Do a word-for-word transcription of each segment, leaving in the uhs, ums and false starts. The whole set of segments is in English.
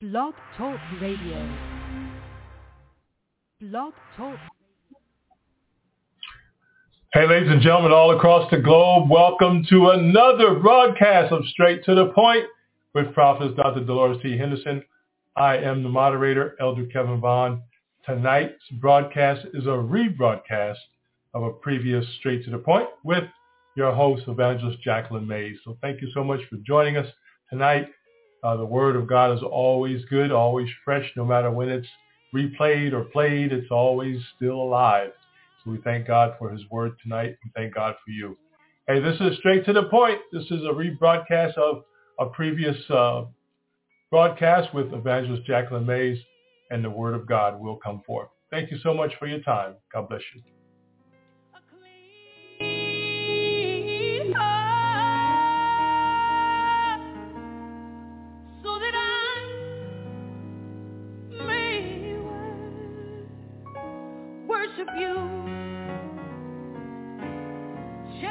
Blog Talk Radio. Blog Talk. Hey, ladies and gentlemen, all across the globe, welcome to another broadcast of Straight to the Point with Prophetess Doctor Dolores T. Henderson. I am the moderator, Elder Kevin Vaughn. Tonight's broadcast is a rebroadcast of a previous Straight to the Point with your host, Evangelist Jacqueline Mays. So thank you so much for joining us tonight. Uh, the Word of God is always good, always fresh, no matter when it's replayed or played, it's always still alive. So we thank God for his Word tonight and thank God for you. Hey, this is Straight to the Point. This is a rebroadcast of a previous uh, broadcast with Evangelist Jacqueline Mays, and the Word of God will come forth. Thank you so much for your time. God bless you. Worship you, change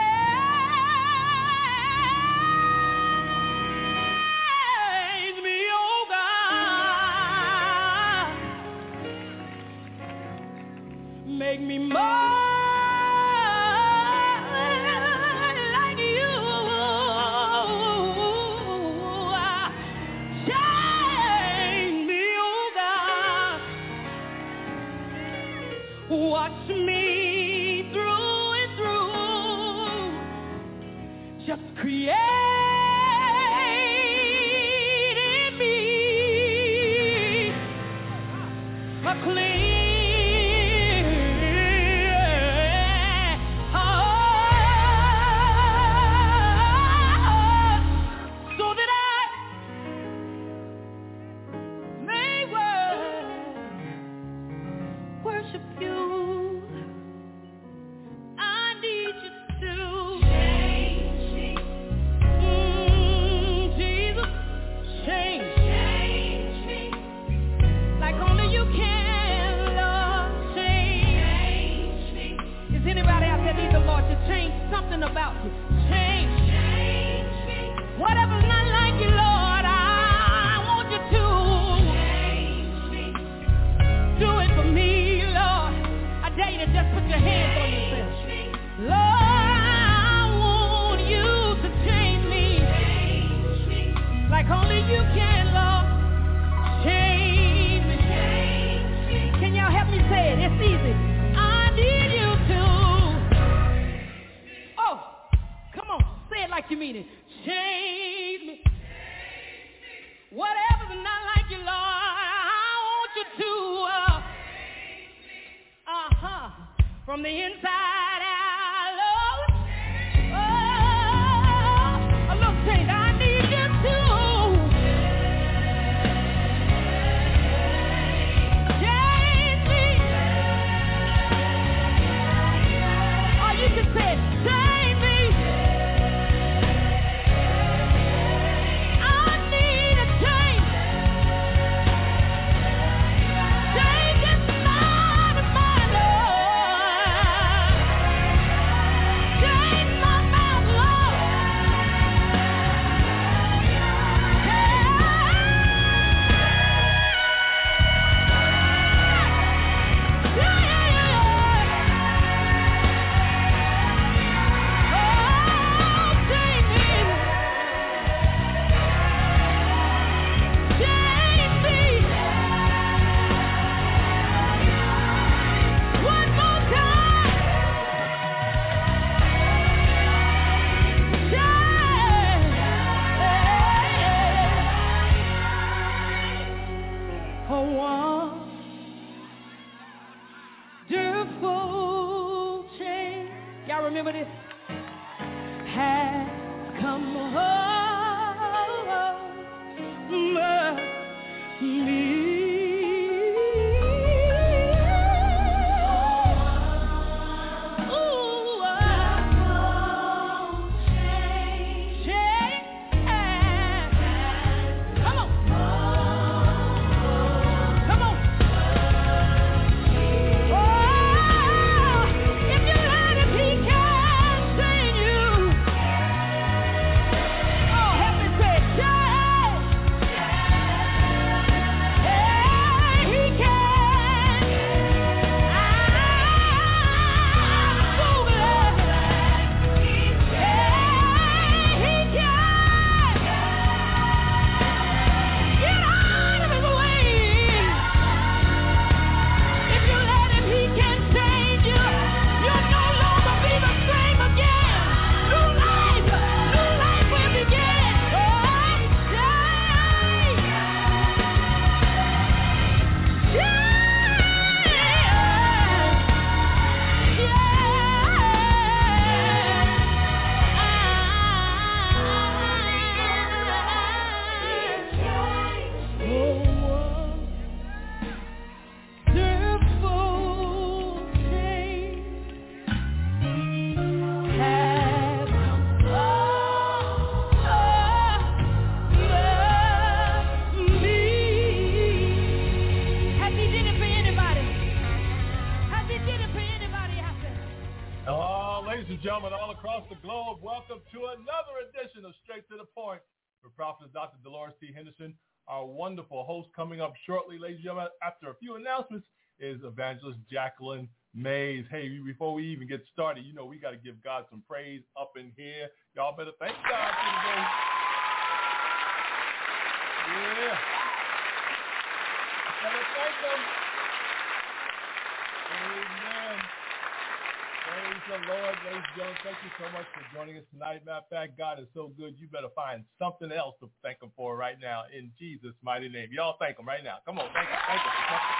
me, oh God, make me more like you, change me, oh God, watch me through and through, just create in me a clean heart, so that I may worship you. Something about you. Change. Change me. Whatever's not like you, Lord, I want you to. Change me. Do it for me, Lord. I dare you to just put your hands on yourself. Lord, I want you to change me. Change me. Like only you can, Lord. Change me. Change me. Can y'all help me say it? It's easy. I need you to. Like you mean it. Change me. Whatever's not like you, Lord, I want you to. Uh, uh-huh. From the inside out, Lord. Oh, a little change. I need you to. Change me. Or you can say, change me. gentlemen, all across the globe, welcome to another edition of Straight to the Point with Prophetess Doctor Dolores T. Henderson. Our wonderful host coming up shortly, ladies and gentlemen, after a few announcements, is Evangelist Jacqueline Mays. Hey, before we even get started, you know we got to give God some praise up in here. Y'all better thank God for the day. Yeah. Better thank Him. Amen. Praise the Lord, ladies and gentlemen. Thank you so much for joining us tonight. Matter of fact, God is so good, you better find something else to thank Him for right now in Jesus' mighty name. Y'all thank Him right now. Come on, thank Him. Thank Him for something.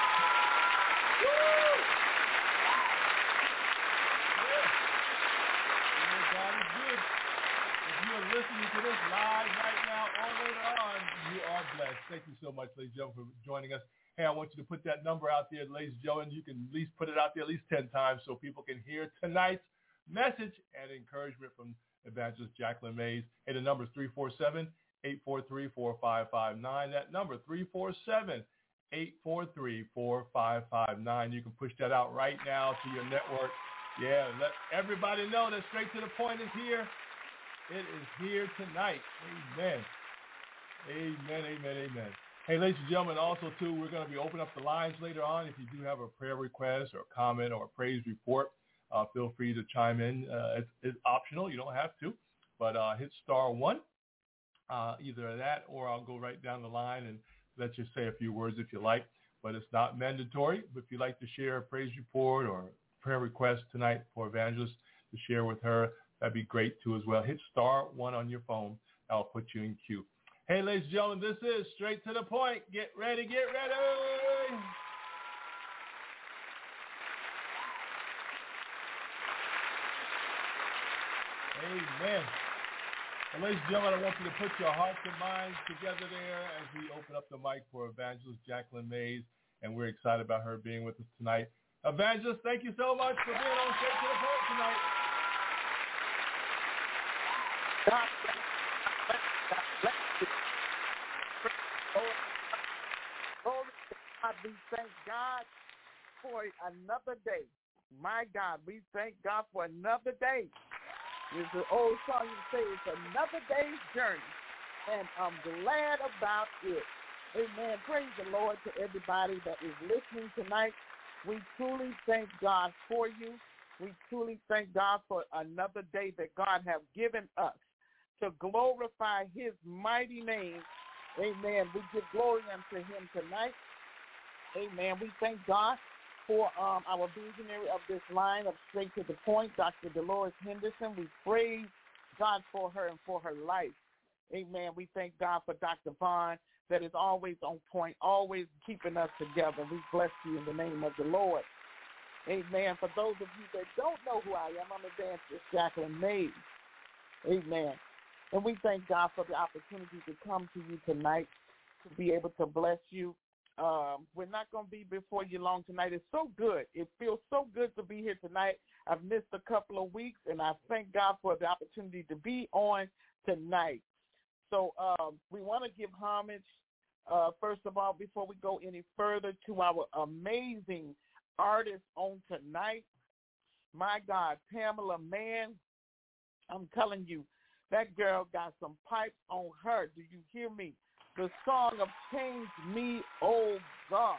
Woo! Yeah. Yeah, God is good. If you are listening to this live right now or later on, you are blessed. Thank you so much, ladies and gentlemen, for joining us. Hey, I want you to put that number out there, ladies and gentlemen. You can at least put it out there at least ten times so people can hear tonight's message and encouragement from Evangelist Jacqueline Mays. Hey, the number is three four seven, eight four three, four five five nine. That number, three four seven, eight four three, four five five nine. You can push that out right now to your network. Yeah, let everybody know that Straight to the Point is here. It is here tonight. Amen. Amen, amen, amen. Hey, ladies and gentlemen, also, too, we're going to be opening up the lines later on. If you do have a prayer request or a comment or a praise report, uh, feel free to chime in. Uh, it's, it's optional. You don't have to. But uh, hit star one, uh, either that or I'll go right down the line and let you say a few words if you like. But it's not mandatory. But if you'd like to share a praise report or prayer request tonight for Evangelist to share with her, that'd be great, too, as well. Hit star one on your phone. I'll put you in queue. Hey, ladies and gentlemen, this is Straight to the Point. Get ready, get ready. Amen. And ladies and gentlemen, I want you to put your hearts and minds together there as we open up the mic for Evangelist Jacqueline Mays, and we're excited about her being with us tonight. Evangelist, thank you so much for being on Straight to the Point tonight. God bless you. God bless you. Glory to God. We thank God for another day. My God, we thank God for another day. There's an old song you say, it's another day's journey, and I'm glad about it. Amen. Praise the Lord to everybody that is listening tonight. We truly thank God for you. We truly thank God for another day that God has given us to glorify His mighty name. Amen. We give glory unto Him tonight. Amen. We thank God for um, our visionary of this line of Straight to the Point, Doctor Dolores Henderson. We praise God for her and for her life. Amen. We thank God for Doctor Vaughn that is always on point, always keeping us together. We bless you in the name of the Lord. Amen. For those of you that don't know who I am, I'm Evangelist Jacqueline Mays. Amen. And we thank God for the opportunity to come to you tonight to be able to bless you. Um, we're not going to be before you long tonight. It's so good. It feels so good to be here tonight. I've missed a couple of weeks, and I thank God for the opportunity to be on tonight. So um, we want to give homage, uh, first of all, before we go any further, to our amazing artist on tonight. My God, Pamela Mann, I'm telling you, that girl got some pipes on her. Do you hear me? The song of Change Me, Oh God.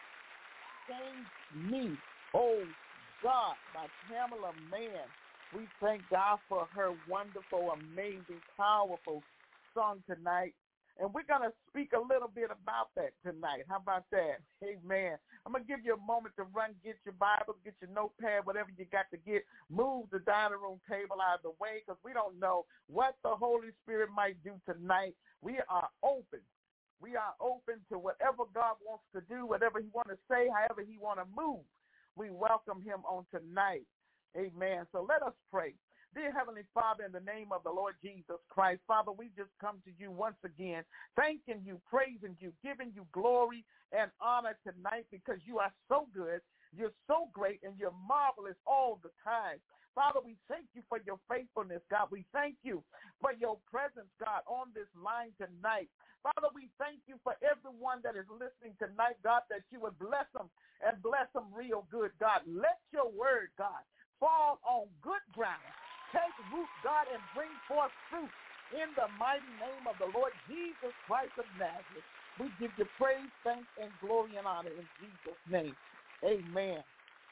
Change Me, Oh God, by Pamela Mann. We thank God for her wonderful, amazing, powerful song tonight. And we're going to speak a little bit about that tonight. How about that? Amen. I'm going to give you a moment to run, get your Bible, get your notepad, whatever you got to get. Move the dining room table out of the way because we don't know what the Holy Spirit might do tonight. We are open. We are open to whatever God wants to do, whatever He wants to say, however He wants to move. We welcome Him on tonight. Amen. So let us pray. Dear Heavenly Father, in the name of the Lord Jesus Christ, Father, we just come to you once again, thanking you, praising you, giving you glory and honor tonight because you are so good, you're so great, and you're marvelous all the time. Father, we thank you for your faithfulness, God. We thank you for your presence, God, on this line tonight. Father, we thank you for everyone that is listening tonight, God, that you would bless them and bless them real good, God. Let your word, God, fall on good ground, take root, God, and bring forth fruit in the mighty name of the Lord Jesus Christ of Nazareth. We give you praise, thanks, and glory and honor in Jesus' name. Amen.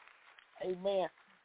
Amen.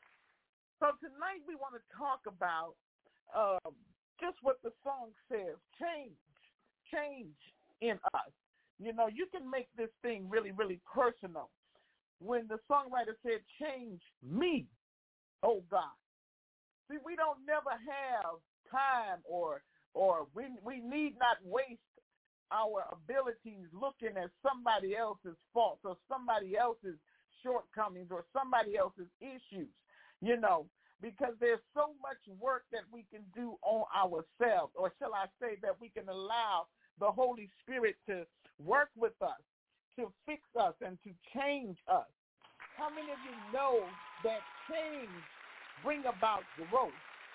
So tonight we want to talk about um, just what the song says, change, change in us. You know, you can make this thing really, really personal. When the songwriter said, change me, oh God. See, we don't never have time or or we we need not waste our abilities looking at somebody else's faults or somebody else's shortcomings or somebody else's issues, you know, because there's so much work that we can do on ourselves, or shall I say that we can allow the Holy Spirit to work with us, to fix us, and to change us. How many of you know that change brings about growth?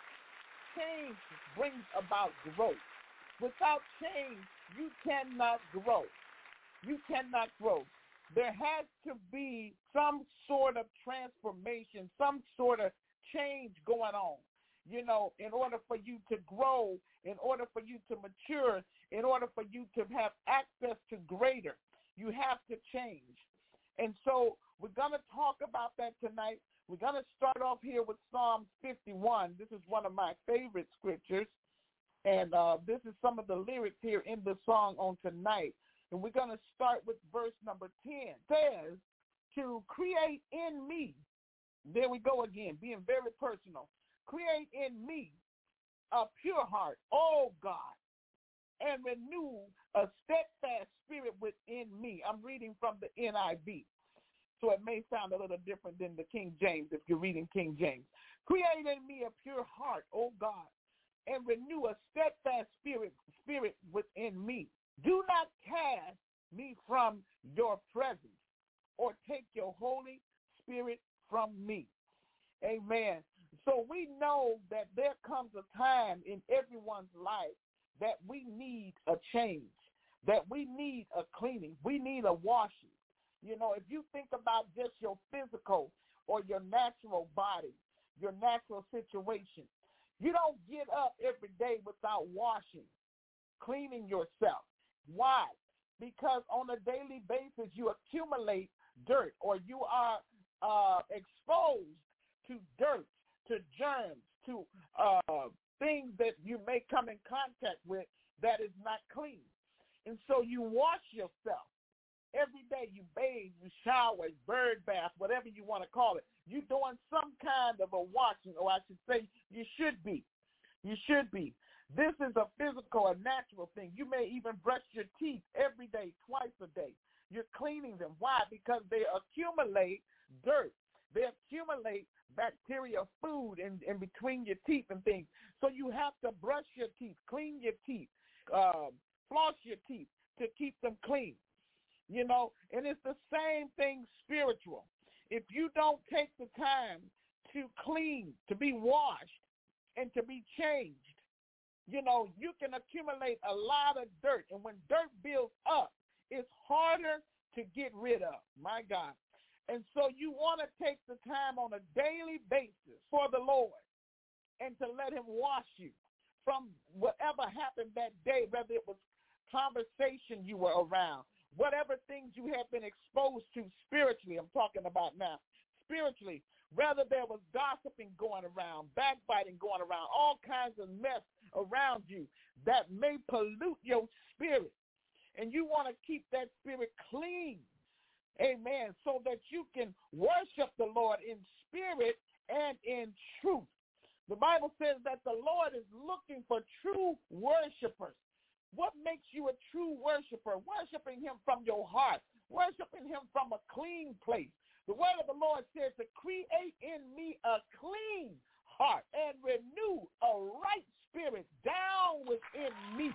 Change brings about growth. Without change, you cannot grow. You cannot grow. There has to be some sort of transformation, some sort of change going on, you know, in order for you to grow, in order for you to mature, in order for you to have access to greater, you have to change. And so we're going to talk about that tonight. We're going to start off here with Psalm fifty-one. This is one of my favorite scriptures. And uh, this is some of the lyrics here in the song on tonight. And we're going to start with verse number ten. It says, to create in me, there we go again, being very personal. Create in me a pure heart, oh God, and renew a steadfast spirit within me. I'm reading from the N I V, so it may sound a little different than the King James if you're reading King James. Create in me a pure heart, oh God, and renew a steadfast spirit, spirit within me. Do not cast me from your presence or take your Holy Spirit from me. Amen. So we know that there comes a time in everyone's life that we need a change, that we need a cleaning, we need a washing. You know, if you think about just your physical or your natural body, your natural situation, you don't get up every day without washing, cleaning yourself. Why? Because on a daily basis you accumulate dirt, or you are uh, exposed to dirt, to germs, to uh, things that you may come in contact with that is not clean. And so you wash yourself. Every day you bathe, you shower, bird bath, whatever you want to call it. You're doing some kind of a washing, or I should say you should be. You should be. This is a physical, a natural thing. You may even brush your teeth every day, twice a day. You're cleaning them. Why? Because they accumulate dirt. They accumulate bacteria, food in, in between your teeth and things. So you have to brush your teeth, clean your teeth, uh, floss your teeth to keep them clean. You know, and it's the same thing spiritual. If you don't take the time to clean, to be washed, and to be changed, you know, you can accumulate a lot of dirt. And when dirt builds up, it's harder to get rid of, my God. And so you want to take the time on a daily basis for the Lord and to let him wash you from whatever happened that day, whether it was conversation you were around, whatever things you have been exposed to spiritually, I'm talking about now, spiritually, whether there was gossiping going around, backbiting going around, all kinds of mess around you that may pollute your spirit. And you want to keep that spirit clean, amen, so that you can worship the Lord in spirit and in truth. The Bible says that the Lord is looking for true worshipers. What makes you a true worshiper? Worshiping him from your heart. Worshiping him from a clean place. The word of the Lord says to create in me a clean heart and renew a right spirit down within me.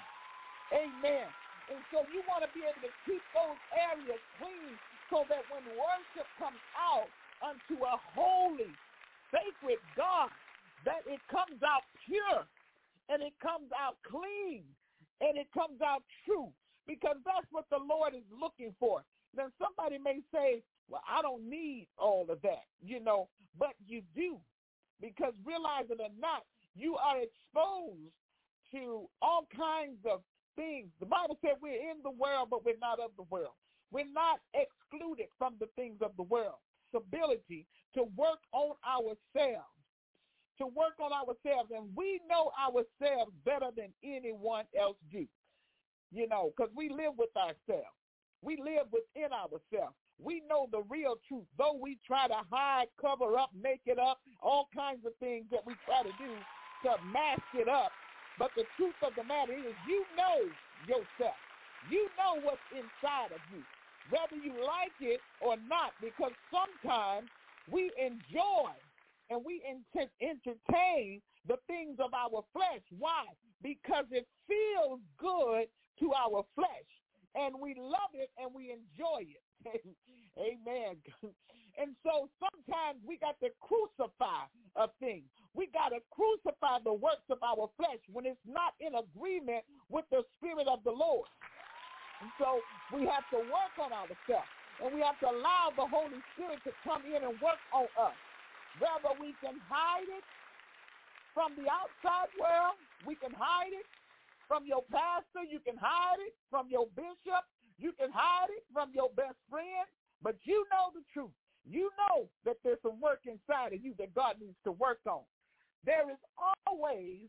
Amen. And so you want to be able to keep those areas clean so that when worship comes out unto a holy, sacred God, that it comes out pure and it comes out clean. And it comes out true, because that's what the Lord is looking for. Then somebody may say, well, I don't need all of that, you know, but you do. because realize it or not, you are exposed to all kinds of things. The Bible said we're in the world, but we're not of the world. We're not excluded from the things of the world. Ability to work on ourselves, to work on ourselves, and we know ourselves better than anyone else do, you know, because we live with ourselves. We live within ourselves. We know the real truth, though we try to hide, cover up, make it up, all kinds of things that we try to do to mask it up. But the truth of the matter is you know yourself. You know what's inside of you, whether you like it or not, because sometimes we enjoy and we ent- entertain the things of our flesh. Why? Because it feels good to our flesh, and we love it and we enjoy it. Amen. And so sometimes we got to crucify a thing. We got to crucify the works of our flesh when it's not in agreement with the Spirit of the Lord. And so we have to work on ourselves, and we have to allow the Holy Spirit to come in and work on us. Whether we can hide it from the outside world, we can hide it from your pastor, you can hide it from your bishop, you can hide it from your best friend, but you know the truth. You know that there's some work inside of you that God needs to work on. There is always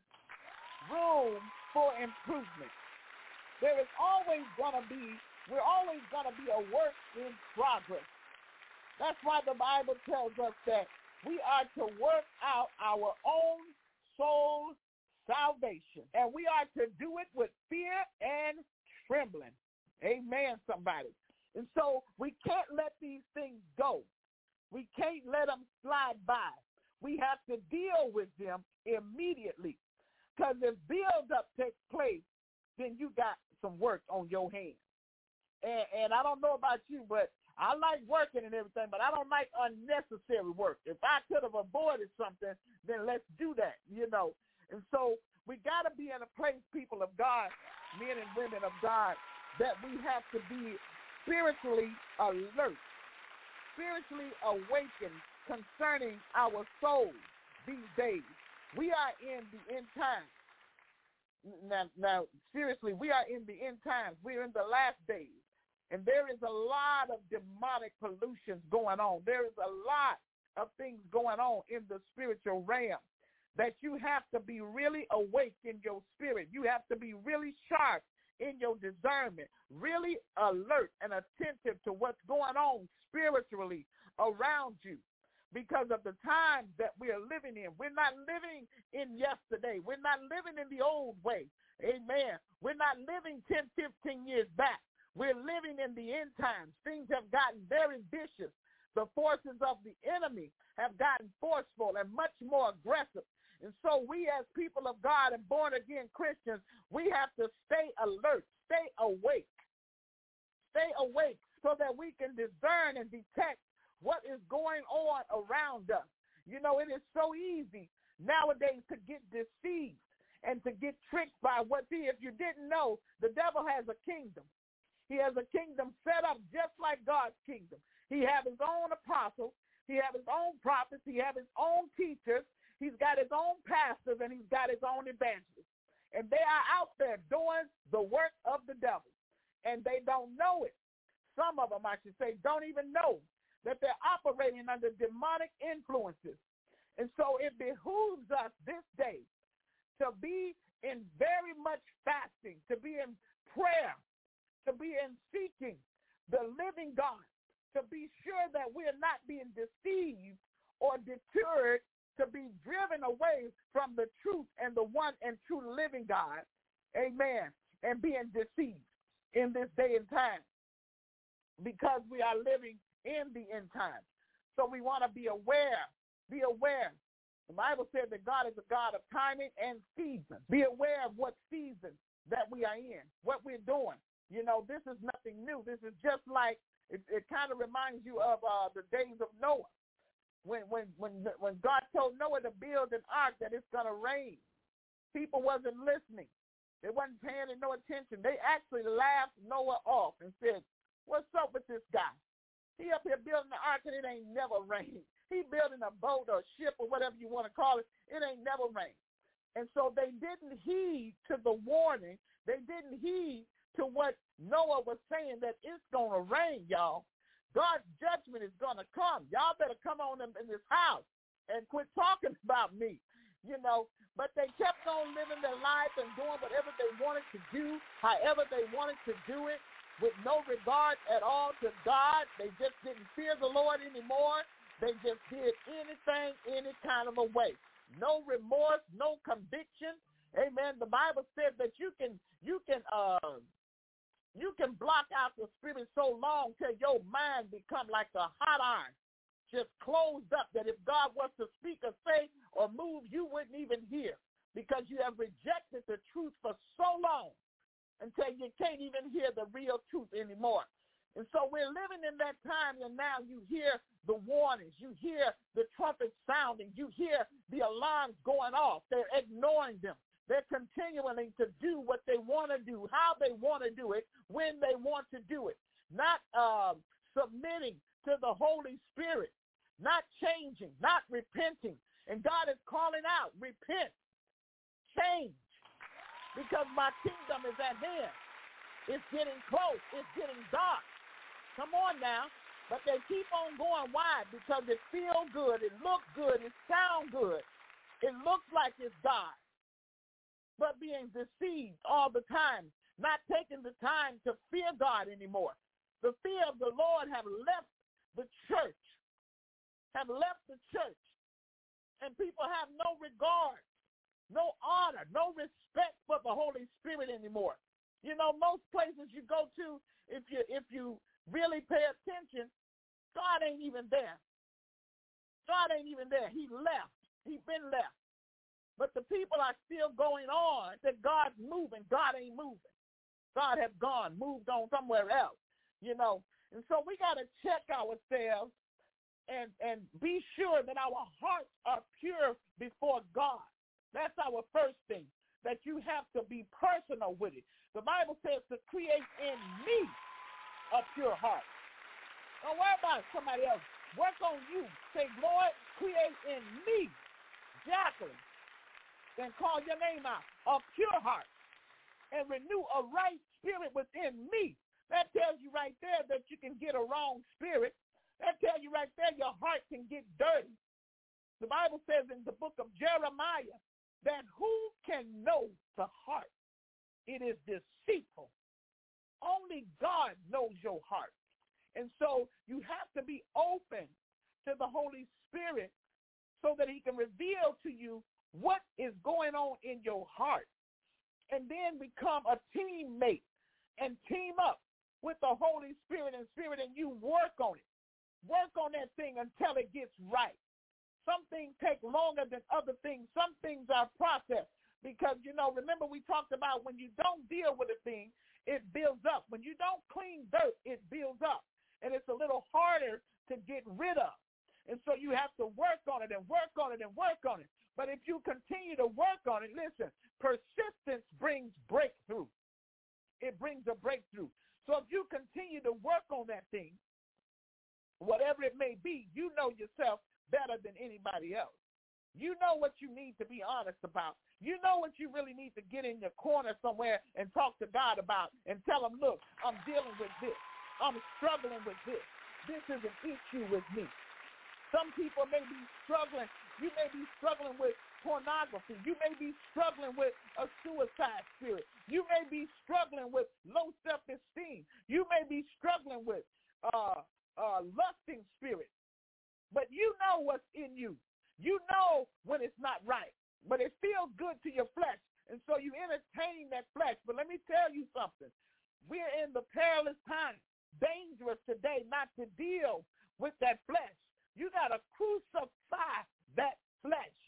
room for improvement. There is always going to be, we're always going to be a work in progress. That's why the Bible tells us that we are to work out our own soul salvation. And we are to do it with fear and trembling. Amen, somebody. And so we can't let these things go. We can't let them slide by. We have to deal with them immediately. Because if build-up takes place, then you got some work on your hands. And, and I don't know about you, but I like working and everything, but I don't like unnecessary work. If I could have avoided something, then let's do that, you know. And so we got to be in a place, people of God, men and women of God, that we have to be spiritually alert, spiritually awakened concerning our souls these days. We are in the end times. Now, now, seriously, we are in the end times. We're in the last days. And there is a lot of demonic pollutions going on. There is a lot of things going on in the spiritual realm that you have to be really awake in your spirit. You have to be really sharp in your discernment, really alert and attentive to what's going on spiritually around you because of the times that we are living in. We're not living in yesterday. We're not living in the old way. Amen. We're not living ten, fifteen years back. We're living in the end times. Things have gotten very vicious. The forces of the enemy have gotten forceful and much more aggressive. And so we as people of God and born-again Christians, we have to stay alert, stay awake, stay awake so that we can discern and detect what is going on around us. You know, it is so easy nowadays to get deceived and to get tricked by what he, if you didn't know, the devil has a kingdom. He has a kingdom set up just like God's kingdom. He has his own apostles. He has his own prophets. He has his own teachers. He's got his own pastors, and he's got his own evangelists. And they are out there doing the work of the devil, and they don't know it. Some of them, I should say, don't even know that they're operating under demonic influences. And so it behooves us this day to be in very much fasting, to be in prayer, to be in seeking the living God, to be sure that we're not being deceived or deterred, to be driven away from the truth and the one and true living God, amen, and being deceived in this day and time because we are living in the end time. So we want to be aware, be aware. The Bible said that God is a God of timing and season. Be aware of what season that we are in, what we're doing. You know, this is nothing new. This is just like, it, it kind of reminds you of uh, the days of Noah. When when when when God told Noah to build an ark that it's going to rain, people wasn't listening. They wasn't paying no attention. They actually laughed Noah off and said, what's up with this guy? He up here building the ark and it ain't never rained. He building a boat or a ship or whatever you want to call it. It ain't never rained. And so they didn't heed to the warning. They didn't heed to what Noah was saying, that it's going to rain, y'all. God's judgment is going to come. Y'all better come on in, in this house and quit talking about me, you know. But they kept on living their life and doing whatever they wanted to do, however they wanted to do it, with no regard at all to God. They just didn't fear the Lord anymore. They just did anything, any kind of a way. No remorse, no conviction. Amen. The Bible said that you can, you can, uh, you can block out the spirit so long till your mind become like a hot iron, just closed up, that if God was to speak or say or move, you wouldn't even hear, because you have rejected the truth for so long until you can't even hear the real truth anymore. And so we're living in that time, and now you hear the warnings. You hear the trumpets sounding. You hear the alarms going off. They're ignoring them. They're continuing to do what they want to do, how they want to do it, when they want to do it, not uh, submitting to the Holy Spirit, not changing, not repenting. And God is calling out, repent, change, because my kingdom is at hand. It's getting close. It's getting dark. Come on now. But they keep on going. Why? Because it feels good. It looks good. It sounds good. It looks like it's God. But being deceived all the time, not taking the time to fear God anymore. The fear of the Lord have left the church, have left the church, and people have no regard, no honor, no respect for the Holy Spirit anymore. You know, most places you go to, if you if you really pay attention, God ain't even there. God ain't even there. He left. He been left. But the people are still going on that God's moving. God ain't moving. God have gone, moved on somewhere else, you know. And so we got to check ourselves and, and be sure that our hearts are pure before God. That's our first thing, that you have to be personal with it. The Bible says to create in me a pure heart. Don't worry about somebody else. Work on you. Say, Lord, create in me, Jacqueline, then call your name out, a pure heart, and renew a right spirit within me. That tells you right there that you can get a wrong spirit. That tells you right there your heart can get dirty. The Bible says in the book of Jeremiah that who can know the heart? It is deceitful. Only God knows your heart. And so you have to be open to the Holy Spirit so that he can reveal to you what is going on in your heart, and then become a teammate and team up with the Holy Spirit and Spirit, and you work on it. Work on that thing until it gets right. Some things take longer than other things. Some things are processed because, you know, remember we talked about when you don't deal with a thing, it builds up. When you don't clean dirt, it builds up, and it's a little harder to get rid of. And so you have to work on it and work on it and work on it. But if you continue to work on it, listen, persistence brings breakthrough. It brings a breakthrough. So if you continue to work on that thing, whatever it may be, you know yourself better than anybody else. You know what you need to be honest about. You know what you really need to get in your corner somewhere and talk to God about and tell him, look, I'm dealing with this. I'm struggling with this. This is an issue with me. Some people may be struggling. You may be struggling with pornography. You may be struggling with a suicide spirit. You may be struggling with low self-esteem. You may be struggling with uh, uh, lusting spirit. But you know what's in you. You know when it's not right. But it feels good to your flesh. And so you entertain that flesh. But let me tell you something. We're in the perilous time. Dangerous today not to deal with that flesh. You got to crucify that flesh.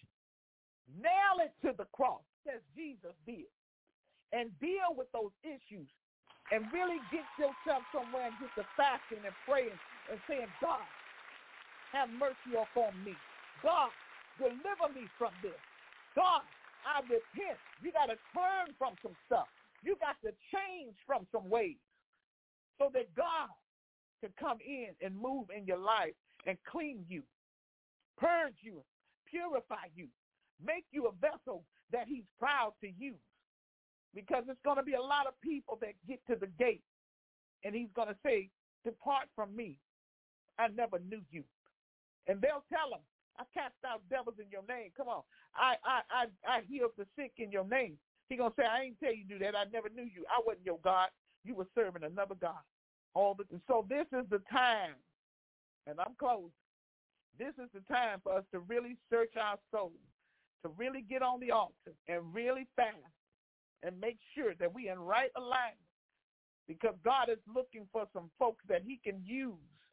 Nail it to the cross, as Jesus did, and deal with those issues and really get yourself somewhere and get to fasting and praying and saying, God, have mercy upon me. God, deliver me from this. God, I repent. You got to turn from some stuff. You got to change from some ways so that God to come in and move in your life and clean you, purge you, purify you, make you a vessel that he's proud to use. Because it's going to be a lot of people that get to the gate, and he's going to say, depart from me. I never knew you. And they'll tell him, I cast out devils in your name. Come on. I I I, I healed the sick in your name. He's going to say, I ain't tell you to do that. I never knew you. I wasn't your God. You were serving another God. All the, and so this is the time, and I'm closing. This is the time for us to really search our souls, to really get on the altar and really fast and make sure that we in right alignment, because God is looking for some folks that he can use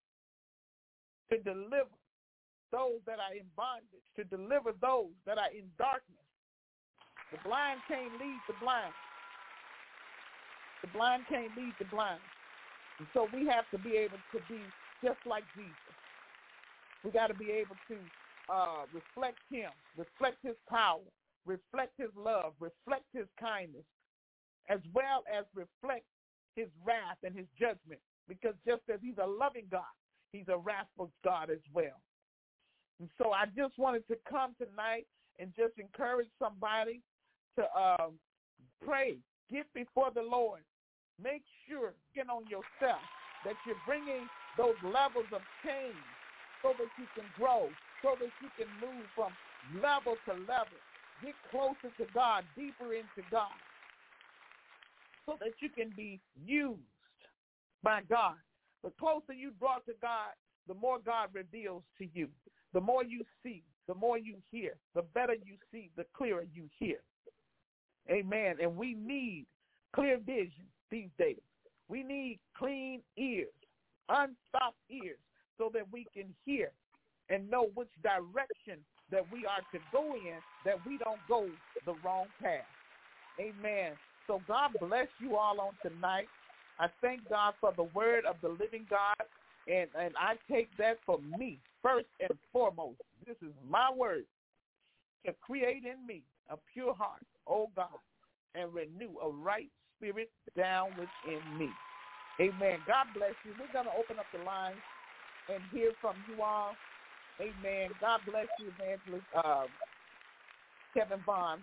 to deliver those that are in bondage, to deliver those that are in darkness. The blind can't lead the blind. The blind can't lead the blind. And so we have to be able to be just like Jesus. We got to be able to uh, reflect him, reflect his power, reflect his love, reflect his kindness, as well as reflect his wrath and his judgment. Because just as he's a loving God, he's a wrathful God as well. And so I just wanted to come tonight and just encourage somebody to um, pray, get before the Lord. Make sure, get on yourself, that you're bringing those levels of change so that you can grow, so that you can move from level to level. Get closer to God, deeper into God, so that you can be used by God. The closer you draw to God, the more God reveals to you. The more you see, the more you hear. The better you see, the clearer you hear. Amen. And we need clear vision these days. We need clean ears, unstopped ears, so that we can hear and know which direction that we are to go in, that we don't go the wrong path. Amen. So God bless you all on tonight. I thank God for the word of the living God, and, and I take that for me, first and foremost. This is my word, to create in me a pure heart, oh God, and renew a right spirit down within me. Amen. God bless you. We're going to open up the line and hear from you all. Amen. God bless you, Evangelist uh, Kevin Vaughn.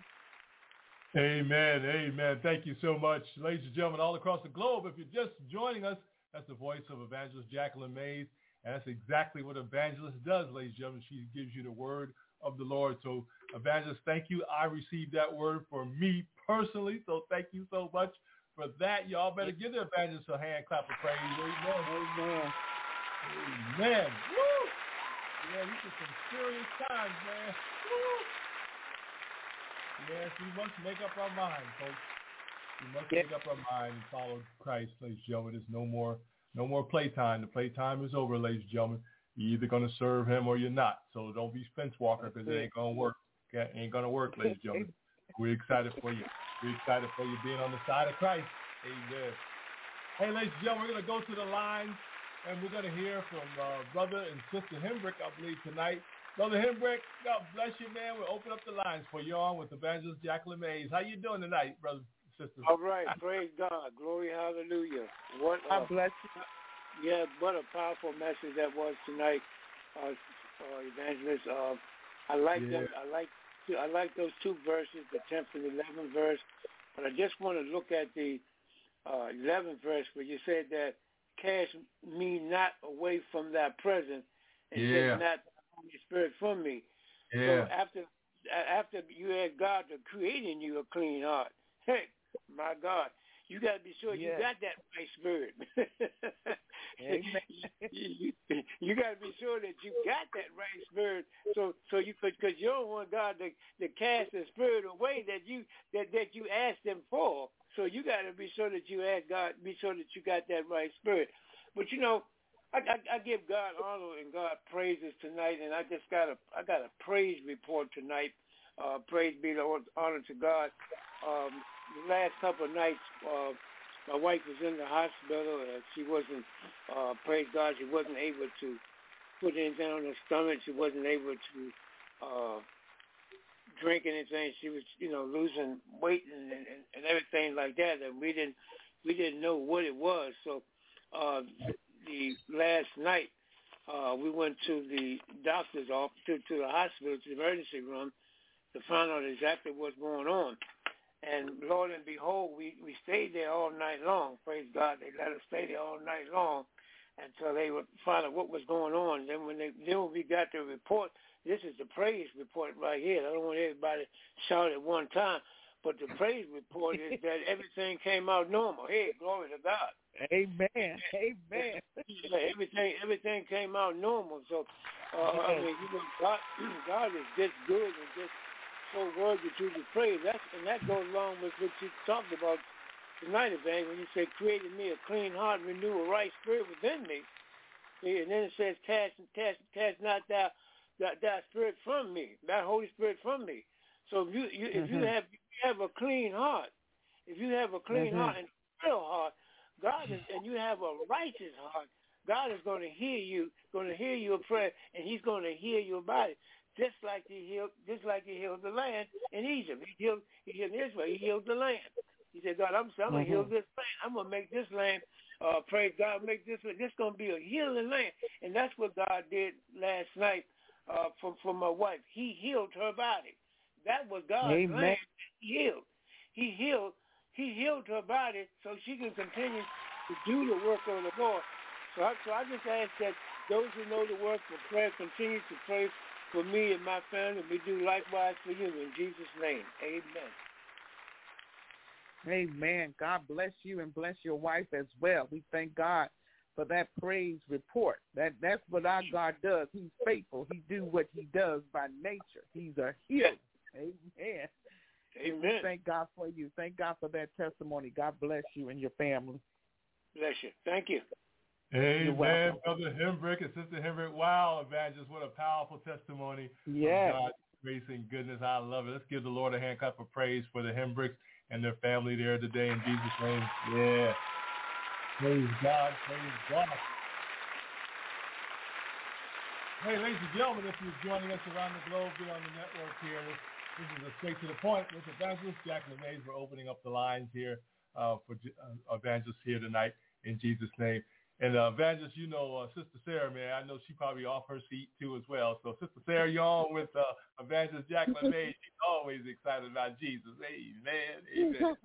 Amen. Amen. Thank you so much, ladies and gentlemen, all across the globe. If you're just joining us, that's the voice of Evangelist Jacqueline Mays, and that's exactly what Evangelist does, ladies and gentlemen. She gives you the word of the Lord. So, Evangelist, thank you. I received that word for me personally, so thank you so much for that. Y'all better give the Evangelist a hand clap of praise. Amen. Amen. Amen. Woo! Yeah, these are some serious times, man. Woo! Yes, we must make up our mind, folks. We must Yeah. make up our mind and follow Christ, ladies and gentlemen. There's no more, no more playtime. The playtime is over, ladies and gentlemen. You're either going to serve him or you're not. So don't be fence walker, because it ain't going to work. Okay? It ain't going to work, ladies and gentlemen. We're excited for you. We're excited for you being on the side of Christ. Amen. Hey, ladies and gentlemen, we're going to go to the lines, and we're going to hear from uh, Brother and Sister Hembrick, I believe, tonight. Brother Hembrick, God bless you, man. We'll open up the lines for you on with Evangelist Jacqueline Mays. How you doing tonight, brother and sister? All right. Praise God. Glory, hallelujah. What uh, God bless you. Yeah, what a powerful message that was tonight, uh, uh, Evangelist. Uh, I like Yeah. them. I like I like those two verses, the tenth and eleventh verse. But I just want to look at the uh, eleventh verse where you said that cast me not away from thy presence, and Yeah. take not the Holy Spirit from me. Yeah. So after after you ask God to create in you a clean heart, hey, my God, you got to be sure Yeah. you got that right spirit. Amen. you you, you got to be sure that you got that right spirit, so so you could, because you don't want God to, to cast the spirit away that you that that you asked Him for. So you got to be sure that you ask God, be sure that you got that right spirit. But you know, I, I, I give God honor and God praises tonight, and I just got a I got a praise report tonight. Uh, praise be the honor to God. Um, the last couple of nights, uh, my wife was in the hospital. Uh, she wasn't, uh, praise God, she wasn't able to put anything on her stomach. She wasn't able to uh, drink anything. She was, you know, losing weight and, and, and everything like that. And we didn't we didn't know what it was. So uh, the last night, uh, we went to the doctor's office, to, to the hospital, to the emergency room, to find out exactly what's going on. And Lord and behold, we, we stayed there all night long. Praise God, they let us stay there all night long until they would find out what was going on. Then when they then when we got the report, this is the praise report right here. I don't want everybody to shout at one time, but the praise report is that everything came out normal. Hey, glory to God. Amen. Amen. everything everything came out normal. So uh, I mean, you know, God, God is just good and just so worthy to be praised. That's and that goes along with what you talked about tonight, Evangelist, when you say, "Created me a clean heart, renew a right spirit within me." See, and then it says, "Cast, cast, cast not that that that spirit from me, that Holy Spirit from me." So if you, you if mm-hmm. you have if you have a clean heart, if you have a clean mm-hmm. heart and a real heart, God is, and you have a righteous heart, God is going to hear you, going to hear your prayer, and He's going to hear your body. Just like he healed, just like he healed the land in Egypt. He healed, he healed Israel. He healed the land. He said, God, I'm, I'm going to heal this land. I'm going to make this land, uh, praise God, make this, this going to be a healing land. And that's what God did last night uh, for, for my wife. He healed her body. That was God's Amen. land. He healed. He healed. He healed her body so she can continue to do the work of the Lord. So I, so I just ask that those who know the work of prayer continue to pray for me and my family. We do likewise for you in Jesus' name. Amen. Amen. God bless you and bless your wife as well. We thank God for that praise report. That that's what our God does. He's faithful. He do what he does by nature. He's a healer. Amen. Amen. We thank God for you. Thank God for that testimony. God bless you and your family. Bless you. Thank you. Amen, Brother Hembrick and Sister Hembrick. Wow, Evangelist, what a powerful testimony yes. of God's grace and goodness. I love it. Let's give the Lord a hand clap of praise for the Hembricks and their family there today in Jesus' name. Yeah. Praise God. Praise God. Hey, ladies and gentlemen, if you're joining us around the globe, get on the network here. This, this is a Straight to the Point with Evangelist Jacqueline Mays. We're opening up the lines here uh, for uh, Evangelist here tonight in Jesus' name. And uh, Evangelist, you know, uh, Sister Sarah, man, I know she probably off her seat too as well. So Sister Sarah, you're on with uh, Evangelist Jacqueline Mays. She's always excited about Jesus. Amen. Amen.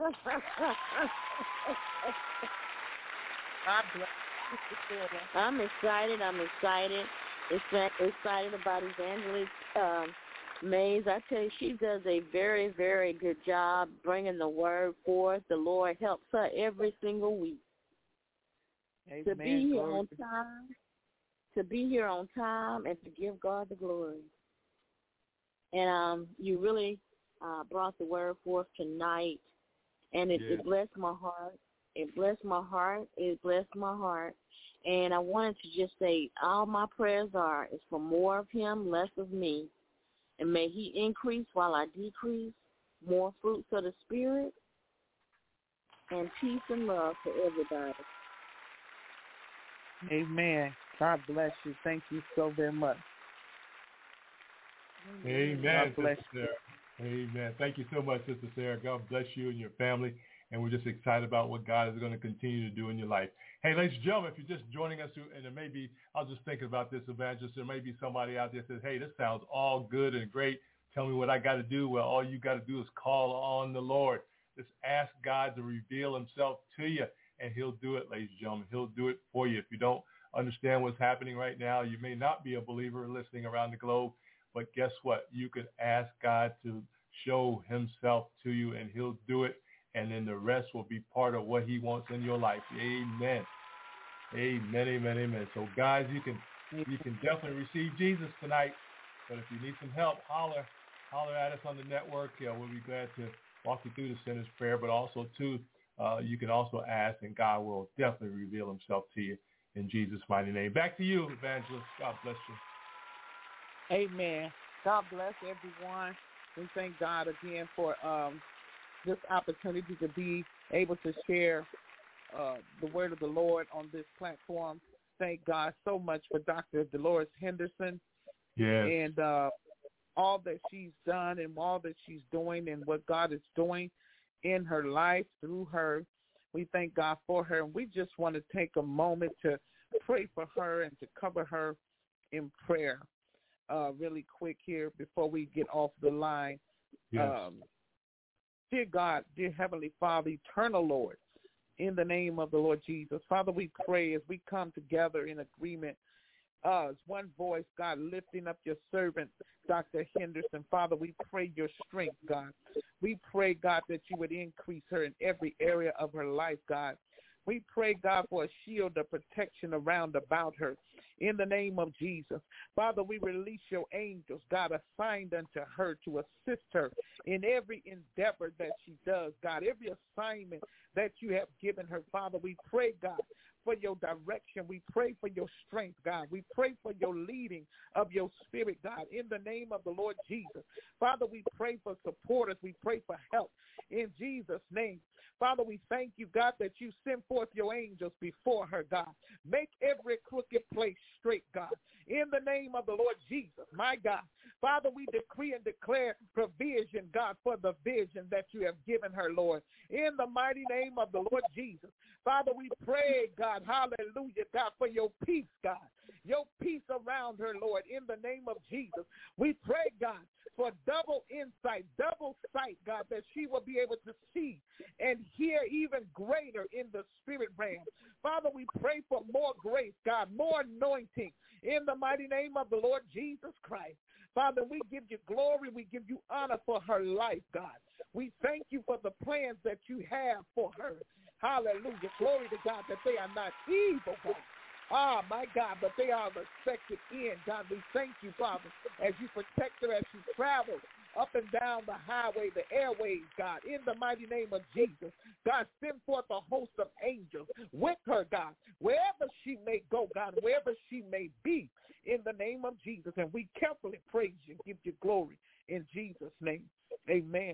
I'm excited. I'm excited. It's excited about Evangelist um, Mays. I tell you, she does a very, very good job bringing the word forth. The Lord helps her every single week. Amen. To be here on time, to be here on time, and to give God the glory. And um, you really uh, brought the word forth tonight, and it, yeah. it blessed my heart. It blessed my heart. It blessed my heart. And I wanted to just say, all my prayers are is for more of Him, less of me, and may He increase while I decrease. More fruits of the Spirit, and peace and love to everybody. Amen. God bless you. Thank you so very much. Amen. God bless Sister Sarah. Amen. Thank you so much, Sister Sarah. God bless you and your family. And we're just excited about what God is going to continue to do in your life. Hey, ladies and gentlemen, if you're just joining us, and there may be, I was just thinking about this, Evangelist, there may be somebody out there that says, hey, this sounds all good and great. Tell me what I got to do. Well, all you got to do is call on the Lord. Just ask God to reveal Himself to you. And He'll do it, ladies and gentlemen. He'll do it for you. If you don't understand what's happening right now, you may not be a believer listening around the globe, but guess what? You can ask God to show Himself to you, and He'll do it, and then the rest will be part of what He wants in your life. Amen. Amen, amen, amen. So, guys, you can you can definitely receive Jesus tonight, but if you need some help, holler, holler at us on the network. Yeah, we'll be glad to walk you through the sinner's prayer, but also, too, Uh, you can also ask, and God will definitely reveal Himself to you in Jesus' mighty name. Back to you, Evangelist. God bless you. Amen. God bless everyone. We thank God again for um, this opportunity to be able to share uh, the word of the Lord on this platform. Thank God so much for Doctor Dolores Henderson. Yes. And uh, all that she's done and all that she's doing and what God is doing in her life, through her. We thank God for her. And we just want to take a moment to pray for her and to cover her in prayer. Uh, really quick here before we get off the line. Yes. Um, dear God, dear Heavenly Father, eternal Lord, in the name of the Lord Jesus, Father, we pray as we come together in agreement uh, as one voice, God, lifting up your servant, Doctor Henderson. Father, we pray your strength, God. We pray, God, that you would increase her in every area of her life, God. We pray, God, for a shield of protection around about her. In the name of Jesus. Father, we release your angels, God, assigned unto her to assist her in every endeavor that she does, God, every assignment that you have given her. Father, we pray, God, for your direction. We pray for your strength, God. We pray for your leading of your spirit, God, in the name of the Lord Jesus. Father, we pray for supporters. We pray for help in Jesus' name. Father, we thank you, God, that you send forth your angels before her, God. Make every crooked place straight, God, in the name of the Lord Jesus, my God. Father, we decree and declare provision, God, for the vision that you have given her, Lord, in the mighty name of the Lord Jesus. Father, we pray, God, hallelujah, God, for your peace, God, your peace around her, Lord, in the name of Jesus. We pray, God, for double insight, double sight, God, that she will be able to see and hear even greater in the spirit realm. Father, we pray for more grace, God, more anointing in the mighty name of the Lord Jesus Christ. Father, we give you glory. We give you honor for her life, God. We thank you for the plans that you have for her. Hallelujah. Glory to God that they are not evil, God. Ah, my God, but they are the expected end. God, we thank you, Father, as you protect her as she travels up and down the highway, the airways, God, in the mighty name of Jesus. God, send forth a host of angels with her, God, wherever she may go, God, wherever she may be, in the name of Jesus. And we carefully praise you and give you glory in Jesus' name. Amen.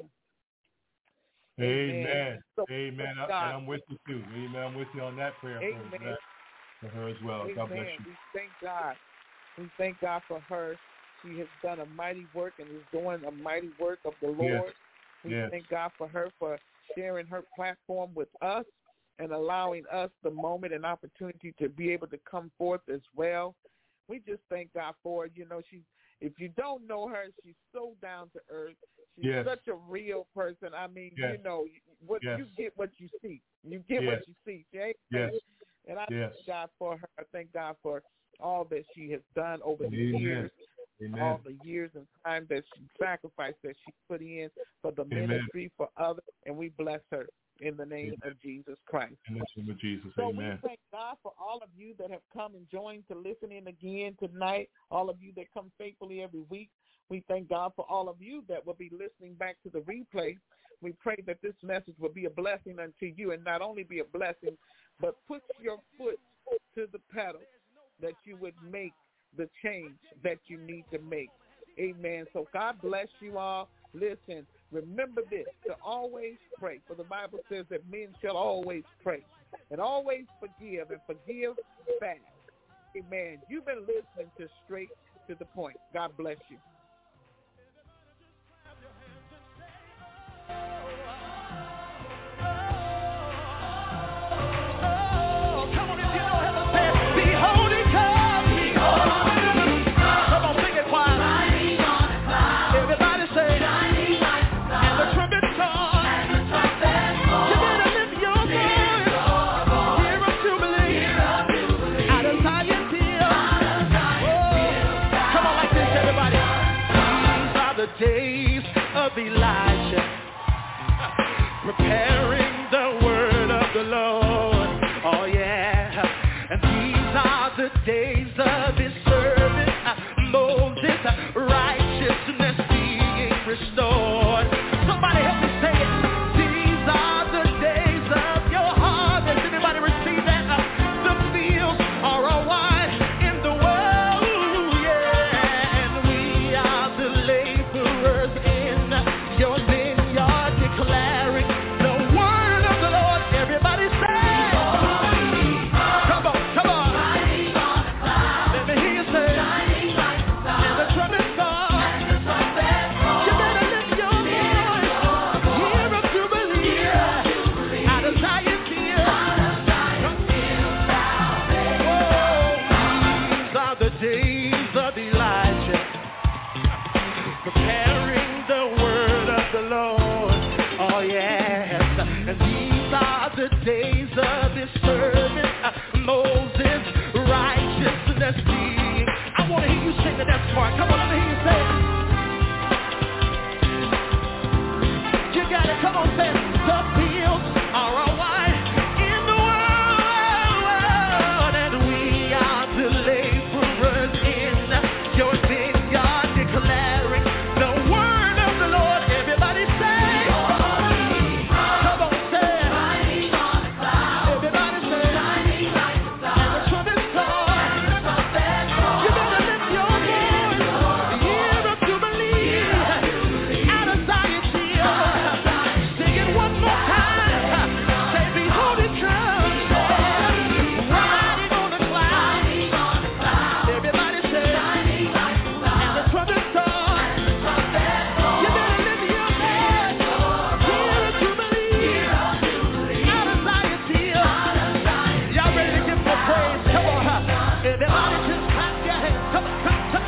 Amen. Amen. So, Amen. God, and I'm with you too. Amen. I'm with you on that prayer. Amen. For, for her as well. Amen. God bless you. We thank God. We thank God for her. She has done a mighty work and is doing a mighty work of the Lord. Yes. We yes. thank God for her for sharing her platform with us and allowing us the moment and opportunity to be able to come forth as well. We just thank God for her. You know, she, if you don't know her, she's so down to earth. She's yes. such a real person. I mean, yes. you know, what yes. you get what you see. You get yes. what you see. She ain't yes. And I yes. thank God for her. I thank God for all that she has done over the Amen. years, Amen. all the years and time that she sacrificed, that she put in for the Amen. ministry, for others, and we bless her in the name Amen. of Jesus Christ. In the name of Jesus. So Amen. we thank God for all of you that have come and joined to listen in again tonight, all of you that come faithfully every week. We thank God for all of you that will be listening back to the replay. We pray that this message will be a blessing unto you, and not only be a blessing, but put your foot to the pedal that you would make the change that you need to make. Amen. So God bless you all. Listen, remember this, to always pray. For the Bible says that men shall always pray and always forgive and forgive fast. Amen. You've been listening to Straight to the Point. God bless you. Days of Elijah, preparing the word of the Lord. Oh yeah, and these are the days of his servant Moses, righteousness being restored. Somebody help me say it. These are the days of your harvest. Anybody receive that? The fields are all white in the world, yeah, and we are the laborers in your vineyard, declaring the word of the Lord. Everybody say, come on, come on. Let me that's being. I want to hear you sing the next part. Come on, let me hear you say it. You got it. Come on, say it. The fields are all white in the world, and we are the laborers in your vineyard, declaring the word of the Lord. Everybody say, come on, say it. Everybody say, and the trumpet call. You better lift your voice, the year of Jubilee, out of Zion's hill. Sing it one more time. Say, behold, it comes, riding on the cloud. Everybody say, and the trumpet call. You better lift your voice, year of Jubilee, out of Zion's hill. Y'all ready to give some praise? Come on, huh? Everybody just clap your hands. Come on, come on, come on.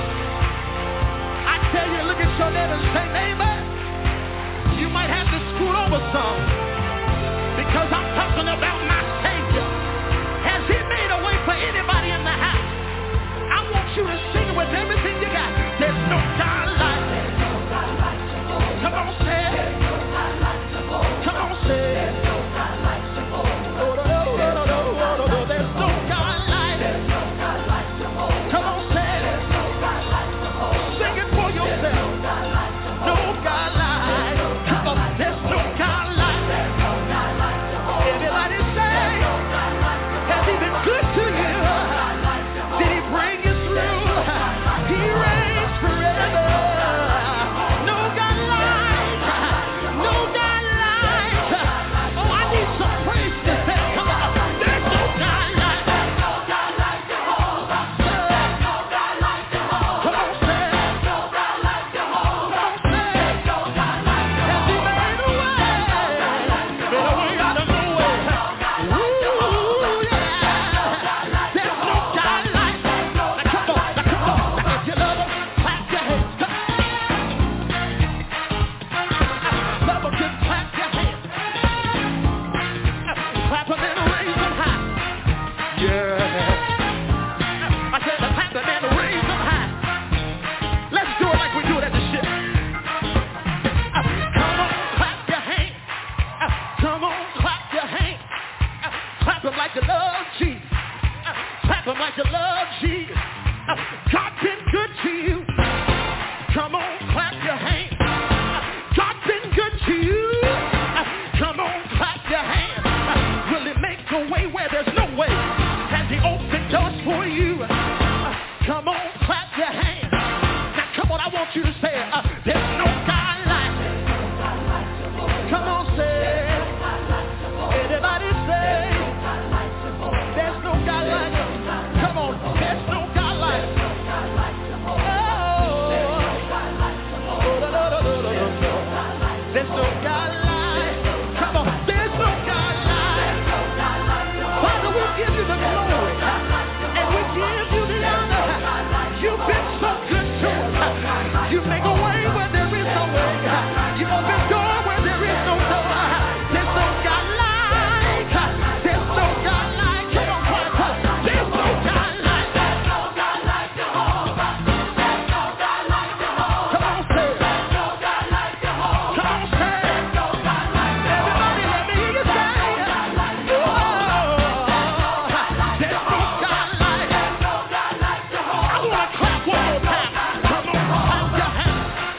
I tell you, look at your neighbor and say, neighbor, you might have to scoot over some, because I'm talking about my Savior. Has He made a way for anybody in the house? I want you to sing it with everything you got. There's no God like it. Come on, say it. Come on, say it. Oh, no, no, no, no, no, no, no. There's no God like it. Come on, say it. Sing it for yourself. No God like it. Come on, there's no God like it. Everybody say, has He been good to you? Did He bring you through? He reigns forever. No God like, no God like. Oh, I need some praise to say, come on. There's no God like. Come on, say it. Has He made a way? Made a way out of no way. Ooh, yeah. There's no God like. Now come on, now come on. Now if you love Him, clap your hands. Come on. Love Him, just clap your hands. Clap Him and raise Him high. Yeah. I said to clap Him and raise Him high. Let's do it like we do it at the ship. Uh, Come on, clap your hands. Uh, Come on, clap your hands. Uh, Clap Him like you love Jesus. Uh, Clap Him like you love Jesus. Uh, God been good to you. Come on, clap your hands. Uh, God been good to you. Uh, Come on, clap your hands. Uh, Will He make a way where there's no way? Has He opened doors for you? Uh, Come on, clap your hands. Now come on, I want you to say it. Uh, There's no God like it. Come on, say it. Everybody say, there's no God like it. Come on, there's no God like it. Oh, oh, no, no, no, no, no, no. There's no God like. Come on, there's no God like. Father, we give you the glory, and we give you the honor. You've been so good to us. You make a way where there is no way. You open door where there is no door. There's no God like. There's no God like. Come on, Christ. There's no God like. There's no God like Jehovah. There's no God like Jehovah. Come on, say it. There's no God like Jehovah. Come on, say it. There's no God like Jehovah. Everybody, let me hear you say it. Oh, there's no God like. There's no God like Jehovah. I want to clap one more time. Come on, clap your hands.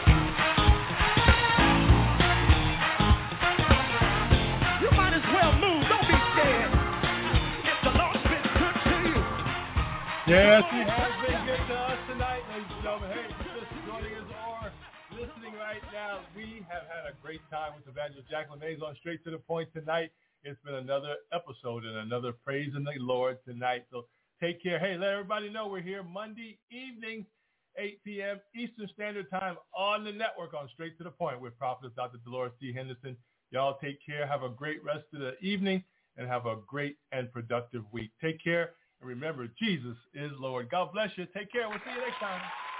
You might as well move. Don't be scared. If the Lord's been good to you. Yes, He has been good to us tonight, ladies and gentlemen. Hey, if you're just joining us or listening right now, we have had a great time with Evangelist Jacqueline Mays on Straight to the Point tonight. It's been another episode and another praising the Lord tonight. So take care. Hey, let everybody know we're here Monday evening, eight p.m. Eastern Standard Time on the network on Straight to the Point with Prophetess Doctor Dolores T. Henderson. Y'all take care. Have a great rest of the evening and have a great and productive week. Take care. And remember, Jesus is Lord. God bless you. Take care. We'll see you next time.